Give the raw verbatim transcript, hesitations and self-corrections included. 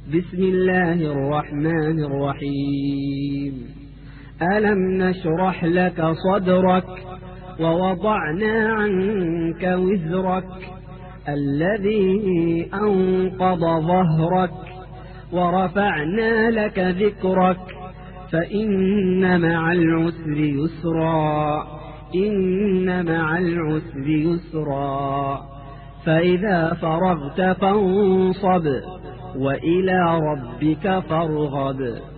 بسم الله الرحمن الرحيم. ألم نشرح لك صدرك ووضعنا عنك وزرك الذي أنقض ظهرك ورفعنا لك ذكرك فإن مع العسر يسرا إن مع العسر يسرا فإذا فرغت فانصب وإلى ربك فارغب.